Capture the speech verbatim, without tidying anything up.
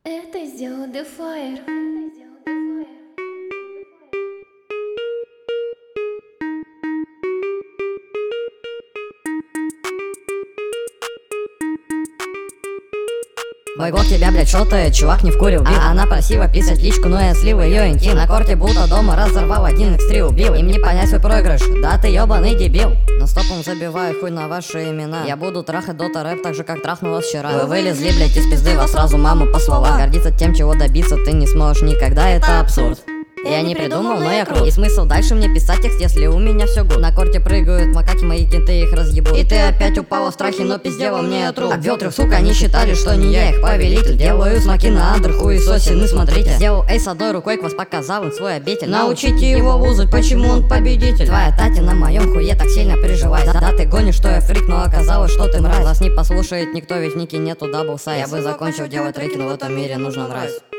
Это сделал Defire. Мой год тебя, блядь, шотает, чувак не вкурил бил. А она просила писать личку, но я слил ее интим. На корте будто дома разорвал, один икс три убил. Им не понять свой проигрыш, да ты ебаный дебил. Но стопом забиваю хуй на ваши имена. Я буду трахать дота рэп так же, как трахнула вчера. Вы вылезли, блядь, из пизды, вас сразу маму послала. Гордиться тем, чего добиться ты не сможешь никогда, это абсурд. Я не придумал, но я крут. И смысл дальше мне писать текст, если у меня все гуд. На корте прыгают макаки, мои кенты их разъебут. И ты опять упала в страхе, но пиздела мне труп. Обвел трех, сука, они считали, что не я их повелитель. Делаю смоки на андр, хуесосины, смотрите. Сделал эйс одной рукой, квас показал им свой обитель. Научите его вузать, почему он победитель. Твоя Татя на моем хуе так сильно переживает. Да, да ты гонишь, что я фрик, но оказалось, что ты мразь. Вас не послушает никто, ведь в нике нету даблса. Я бы закончил делать треки, но в этом мире нужно нравиться.